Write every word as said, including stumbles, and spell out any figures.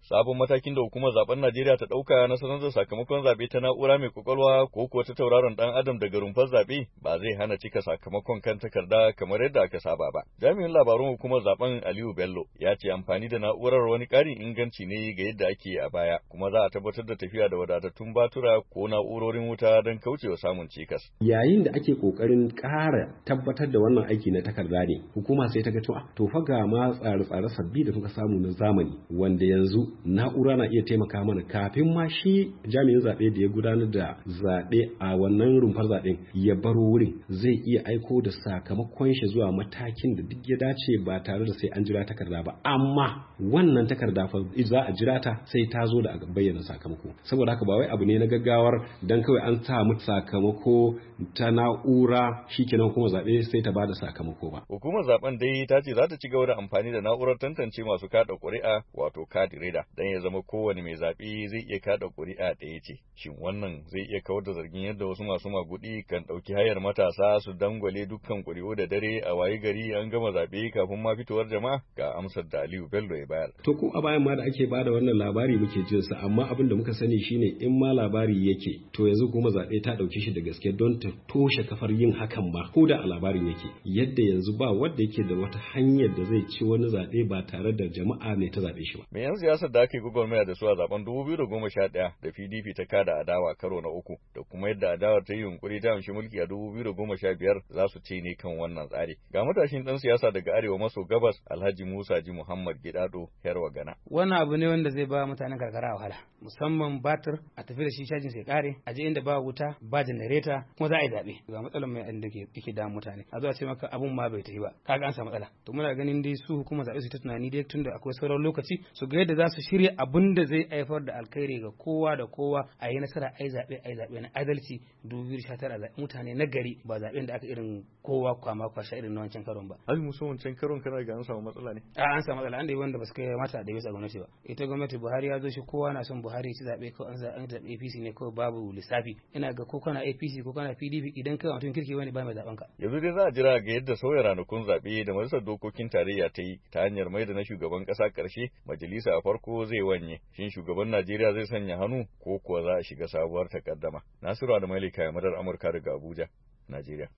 Sabon matakin da hukumar zaben Najeriya ta ɗauka na sanar da sakamakon zaɓe ta na'ura mai kwakwalwa ko kuwa ta tauraron ɗan adam daga rumfar zaɓe ba zai hana cika sakamakon kan takarda kamar yadda aka saba ba. Jami'in labarun hukumar zaben Aliyu Bello ya ce amfani da na'urar wani ƙarin inganci ne ga yadda ake yi a baya, kuma za a tabbatar da tafiya da wadatattun batura ko na'urorin wuta don kaucewa samun cikas. Yayin da ake ƙoƙarin ƙara tabbatar da wannan aiki na takarda ne, hukuma sai ta ga cewa to fa ga ma tsare-tsare sabbi da muka samu na zamani wanda yanzu na'ura na iya taimaka mana kafin ma shi jami'in zaɓe da ya gudanar da zaɓe a wannan rumfar zaɓen ya baro wurin zai iya aiko da sakamakon shi zuwa matakin da duk ya dace ba tare da sai an jira takarda ba, amma wannan takarda fa za a jira ta sai ta zo da a bayyana sakamako. Saboda haka ba wai abu ne na gaggawar dan kawai an samu sakamako ta na'ura shikenan kuma zaɓe sai ta bada sakamako ba. Hukumar zaben dai ta ce za ta ci gaba da amfani da na'urar tantance masu kada ƙuri'a wato card reader dan ya zama kowane mai zaɓe zai iya kada ƙuri'a ɗaya ce. Shin wannan zai iya kawar da zargin yadda wasu masu magudi kan ɗauki hayar matasa su dangwale dukkan ƙuri'u da dare a wayi gari an gama zaɓe kafin ma fitowar jama'a? Ga amsar da Aliyu Bello ya bayar. To ko a bayan ma da ake bada wannan labari muke jin sa, amma abin da muka sani shine in ma labari yake to yanzu kuma zaɓe ta ɗauki shi da gaske don ta toshe kafar yin hakan ma ko da a labarin yake. Yadda yanzu ba wanda yake da wata hanyar da zai ci wani zaɓe ba tare da jama'a ne ta zaɓe shi ba. Me yan siyasar da ake gwagwarmaya da su a zaben dubu biyu da goma sha ɗaya da P D P ta kada adawa karo na uku da kuma yadda adawar ta yi yunkuri ta amshi mulki a dubu biyu da goma sha biyar za su ce ne kan wannan tsari. Ga matashin ɗan siyasa daga arewa maso gabas Alhaji Musa Ji Muhammad Gidado Yarwa Gana. Wannan abu ne wanda zai ba mutanen karkara wahala, musamman batir a tafi da shi cajin sai kare, a je inda ba wuta ba janareta kuma za a yi zaɓe. Ga matsalar mai da yake da mutane a zuwa ce maka abun ma bai tafi ba, kaga an samu matsala. To muna ganin dai su hukumar zaɓe su ta tunani dai tunda akwai sauran lokaci su ga yadda za su shirya abin da zai haifar da alkhairi ga kowa da kowa, a yi nasara a yi zaɓe a yi zaɓe na adalci dubu biyu da sha tara, zaɓe mutane na gari ba zaɓen da aka irin kowa kwama kwasha irin na wancan karon ba. Hali musu wancan karon kana ga an samu matsala ne? A an samu matsala, an da yi wanda ba su kai mata da bisa gwamnati ba. Ita gwamnati Buhari ya zo shi kowa na son Buhari ci zaɓe ko an zaɓe A P C ne kawai babu lissafi. Ina ga ko kana A P C ko kana P D P idan kai mutum kirki wani ba mai zaɓen ka. Yanzu dai za a jira ga yadda sauya ranakun zaɓe da majalisar dokokin tarayya ta yi ta hanyar mai da na shugaban ƙasa ƙarshe, majalisa a farko zai wanye. Shin shugaban Najeriya zai sanya hannu ko kuwa za a shiga sabuwar takaddama? Nasiru Adamu Malika, Madar Amurka daga Abuja, Najeriya.